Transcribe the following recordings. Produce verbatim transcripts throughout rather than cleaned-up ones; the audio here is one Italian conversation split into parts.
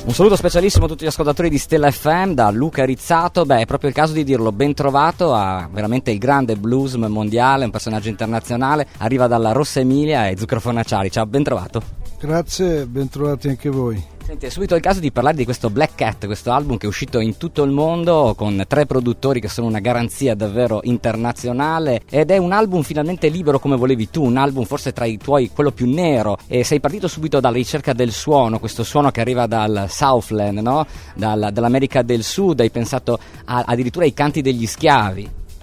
Un saluto specialissimo a tutti gli ascoltatori di Stella F M da Luca Rizzato. Beh, è proprio il caso di dirlo, ben trovato a veramente il grande blues mondiale, un personaggio internazionale, arriva dalla Rossa Emilia e Zucchero Fornaciari. Ciao, ben trovato. Grazie, ben trovati anche voi. Senti, è subito il caso di parlare di questo Black Cat, questo album che è uscito in tutto il mondo con tre produttori che sono una garanzia davvero internazionale, ed è un album finalmente libero come volevi tu, un album forse tra i tuoi quello più nero, e sei partito subito dalla ricerca del suono, questo suono che arriva dal Southland, no? Dal, dall'America del Sud, hai pensato a, addirittura ai canti degli schiavi.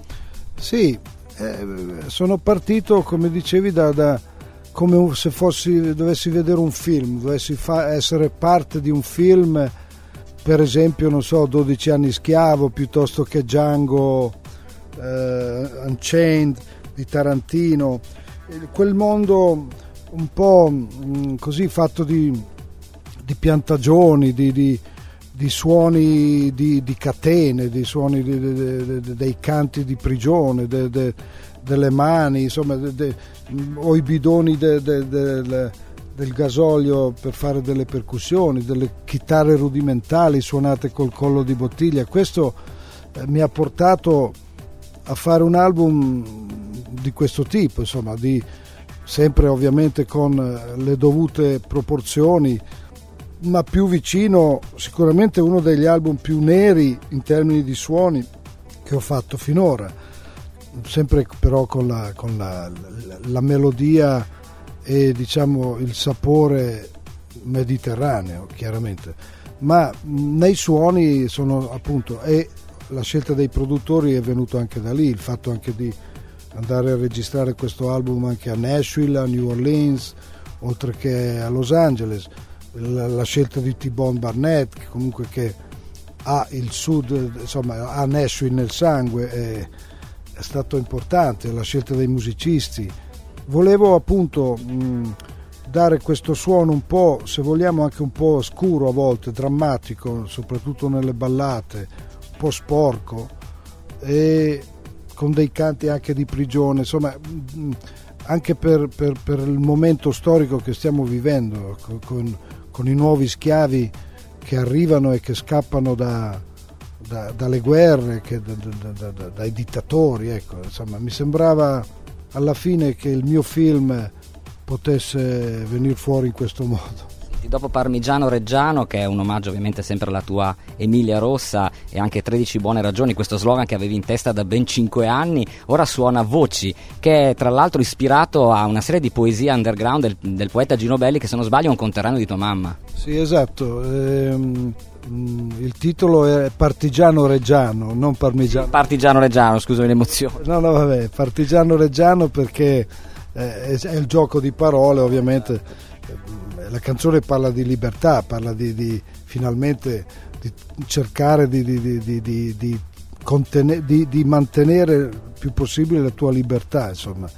Sì, eh, sono partito, come dicevi, da... da... come se fossi, dovessi vedere un film, dovessi fa- essere parte di un film, per esempio, non so, dodici anni schiavo, piuttosto che Django, eh, Unchained di Tarantino, quel mondo un po' mh, così fatto di, di piantagioni, di, di, di suoni di, di catene, di suoni di, di, di, di, dei canti di prigione, de, de, delle mani, insomma, de, de, o i bidoni de, de, de, de, del gasolio per fare delle percussioni, delle chitarre rudimentali suonate col collo di bottiglia. Questo eh, mi ha portato a fare un album di questo tipo, insomma, di, sempre ovviamente con le dovute proporzioni, ma più vicino, sicuramente uno degli album più neri in termini di suoni che ho fatto finora, sempre però con la, con la, la, la melodia e diciamo il sapore mediterraneo, chiaramente, ma nei suoni sono appunto, e la scelta dei produttori è venuta anche da lì, il fatto anche di andare a registrare questo album anche a Nashville, a New Orleans, oltre che a Los Angeles, la, la scelta di T-Bone Barnett, che comunque che ha il sud, insomma ha Nashville nel sangue, e è stato importante, la scelta dei musicisti. Volevo appunto mh, dare questo suono un po', se vogliamo anche un po' scuro a volte, drammatico, soprattutto nelle ballate, un po' sporco, e con dei canti anche di prigione, insomma, mh, anche per, per, per il momento storico che stiamo vivendo, con, con, con i nuovi schiavi che arrivano e che scappano da Da, dalle guerre, che, da, da, da, dai dittatori, ecco, insomma, mi sembrava alla fine che il mio film potesse venire fuori in questo modo. Dopo Parmigiano Reggiano, che è un omaggio ovviamente sempre alla tua Emilia Rossa, e anche tredici buone ragioni, questo slogan che avevi in testa da ben cinque anni, ora suona Voci, che è tra l'altro ispirato a una serie di poesie underground del, del poeta Gino Belli, che se non sbaglio è un conterraneo di tua mamma. Sì, esatto, ehm, il titolo è Partigiano Reggiano, non Parmigiano. Sì, Partigiano Reggiano, scusami l'emozione. No, no, vabbè, Partigiano Reggiano perché eh, è il gioco di parole, ovviamente. La canzone parla di libertà, parla di, di finalmente di cercare di, di, di, di, di, contene, di, di mantenere il più possibile la tua libertà, insomma.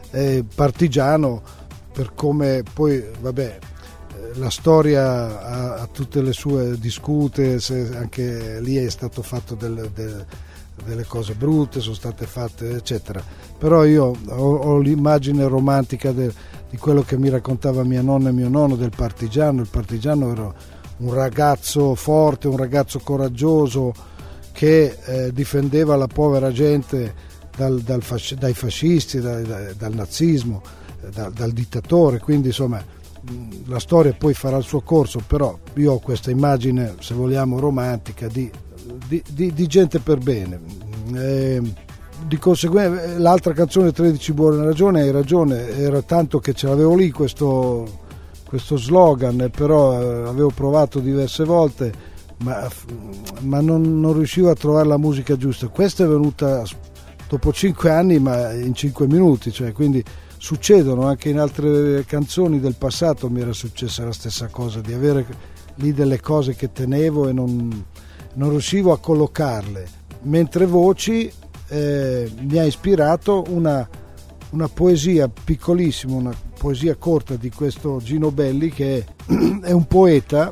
E partigiano per come poi, vabbè, la storia ha, ha tutte le sue discute, se anche lì è stato fatto del, del, delle cose brutte, sono state fatte eccetera, però io ho, ho l'immagine romantica del, di quello che mi raccontava mia nonna e mio nonno del partigiano. Il partigiano era un ragazzo forte, un ragazzo coraggioso che eh, difendeva la povera gente dal, dal fasc- dai fascisti, da, da, dal nazismo, da, dal dittatore, quindi insomma la storia poi farà il suo corso, però io ho questa immagine, se vogliamo, romantica di, di, di, di gente per bene. E, di conseguenza l'altra canzone tredici buone ragioni, hai ragione, era tanto che ce l'avevo lì questo, questo slogan, però eh, avevo provato diverse volte, ma, ma non, non riuscivo a trovare la musica giusta. Questa è venuta dopo cinque anni, ma in cinque minuti, cioè, quindi succedono anche in altre canzoni del passato, mi era successa la stessa cosa, di avere lì delle cose che tenevo e non, non riuscivo a collocarle, mentre Voci eh, mi ha ispirato una, una poesia piccolissima, una poesia corta di questo Gino Belli, che è, è un poeta,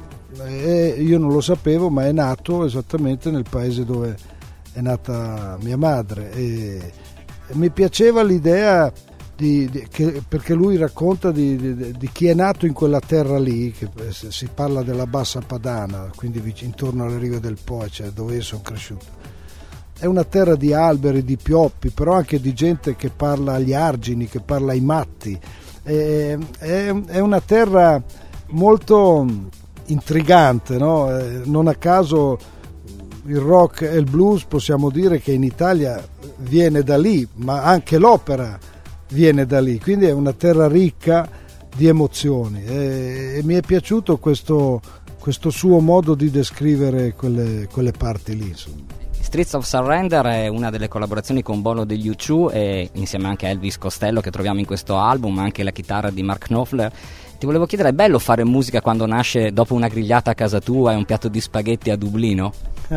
e io non lo sapevo, ma è nato esattamente nel paese dove è nata mia madre, e, e mi piaceva l'idea di, di, che, perché lui racconta di, di, di chi è nato in quella terra lì, che si parla della Bassa Padana, quindi intorno alle rive del Po, cioè dove io sono cresciuto. È una terra di alberi, di pioppi, però anche di gente che parla agli argini, che parla ai matti. È, è, è una terra molto intrigante, no? Non a caso il rock e il blues possiamo dire che in Italia viene da lì, ma anche l'opera viene da lì, quindi è una terra ricca di emozioni e, e mi è piaciuto questo, questo suo modo di descrivere quelle, quelle parti lì, insomma. Streets of Surrender è una delle collaborazioni con Bono degli U due e insieme anche a Elvis Costello che troviamo in questo album, anche la chitarra di Mark Knopfler. Ti volevo chiedere, è bello fare musica quando nasce dopo una grigliata a casa tua e un piatto di spaghetti a Dublino?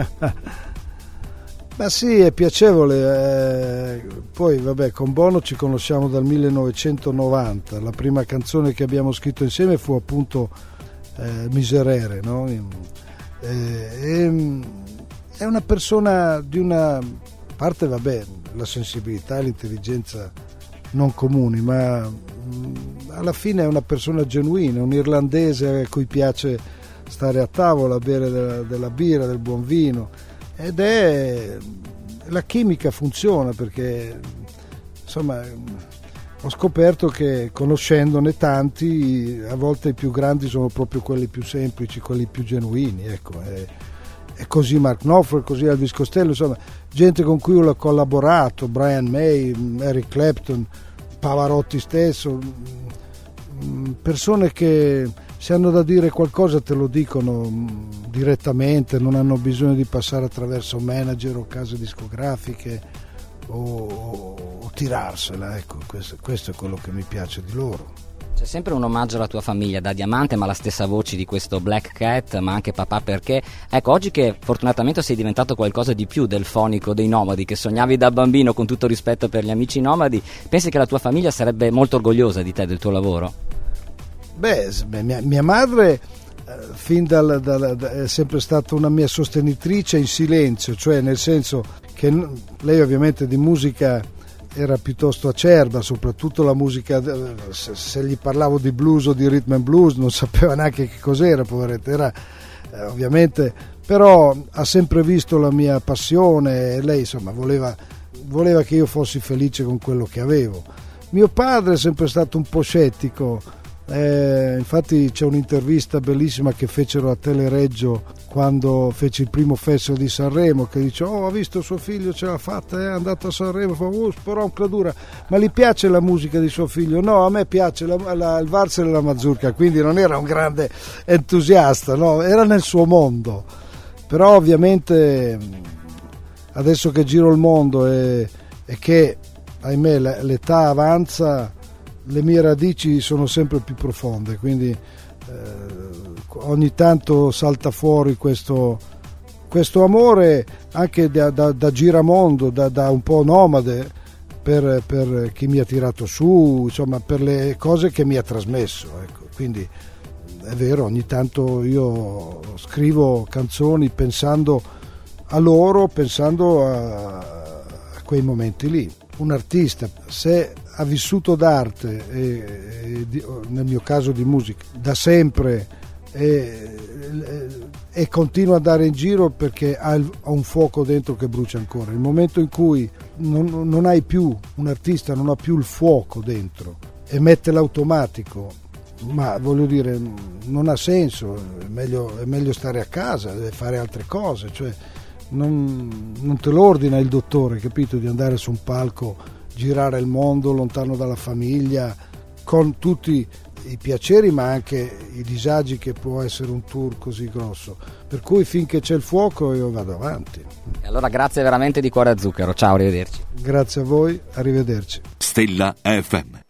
Ma sì, è piacevole, eh, poi vabbè, con Bono ci conosciamo dal millenovecentonovanta, la prima canzone che abbiamo scritto insieme fu appunto eh, Miserere, no? Eh, e, è una persona di una parte, vabbè, la sensibilità e l'intelligenza non comuni, ma mh, alla fine è una persona genuina, un irlandese a cui piace stare a tavola, bere della, della birra, del buon vino, ed è la chimica funziona, perché insomma ho scoperto che conoscendone tanti a volte i più grandi sono proprio quelli più semplici, quelli più genuini, ecco. È, è così Mark Knopfler, così Elvis Costello, insomma gente con cui ho collaborato, Brian May, Eric Clapton, Pavarotti stesso, persone che se hanno da dire qualcosa te lo dicono direttamente, non hanno bisogno di passare attraverso manager o case discografiche o, o tirarsela, ecco, questo, questo è quello che mi piace di loro. C'è sempre un omaggio alla tua famiglia, da Diamante, ma la stessa voce di questo Black Cat, ma anche papà perché. Ecco, oggi che fortunatamente sei diventato qualcosa di più del fonico dei nomadi, che sognavi da bambino, con tutto rispetto per gli amici nomadi, pensi che la tua famiglia sarebbe molto orgogliosa di te, del tuo lavoro? Beh, mia, mia madre eh, fin dal, dal, da, è sempre stata una mia sostenitrice in silenzio, cioè nel senso che lei ovviamente di musica era piuttosto acerba, soprattutto la musica, se, se gli parlavo di blues o di rhythm and blues non sapeva neanche che cos'era, poveretta, era eh, ovviamente, però ha sempre visto la mia passione e lei insomma voleva, voleva che io fossi felice con quello che avevo. Mio padre è sempre stato un po' scettico, eh, infatti c'è un'intervista bellissima che fecero a Telereggio quando fece il primo festival di Sanremo, che dice: oh, ha visto suo figlio, ce l'ha fatta, è andato a Sanremo, fa oh, però un cladura, ma gli piace la musica di suo figlio? No, a me piace la, la, il valzer e la mazurka, quindi non era un grande entusiasta, no? Era nel suo mondo, però ovviamente adesso che giro il mondo e, e che ahimè l'età avanza, le mie radici sono sempre più profonde, quindi eh, ogni tanto salta fuori questo, questo amore anche da, da, da giramondo, da, da un po' nomade per, per chi mi ha tirato su, insomma per le cose che mi ha trasmesso, ecco. Quindi è vero, ogni tanto io scrivo canzoni pensando a loro, pensando a, a quei momenti lì. Un artista, se ha vissuto d'arte, e, e di, nel mio caso di musica, da sempre e, e, e continua ad andare in giro perché ha, il, ha un fuoco dentro che brucia ancora. Il momento in cui non, non hai più, un artista non ha più il fuoco dentro e mette l'automatico, ma voglio dire, non ha senso, è meglio, è meglio stare a casa, deve fare altre cose, cioè non, non te lo ordina il dottore, capito, di andare su un palco, girare il mondo lontano dalla famiglia, con tutti i piaceri ma anche i disagi che può essere un tour così grosso, per cui finché c'è il fuoco io vado avanti. E allora grazie veramente di cuore a Zucchero, ciao, arrivederci. Grazie a voi, arrivederci. Stella F M.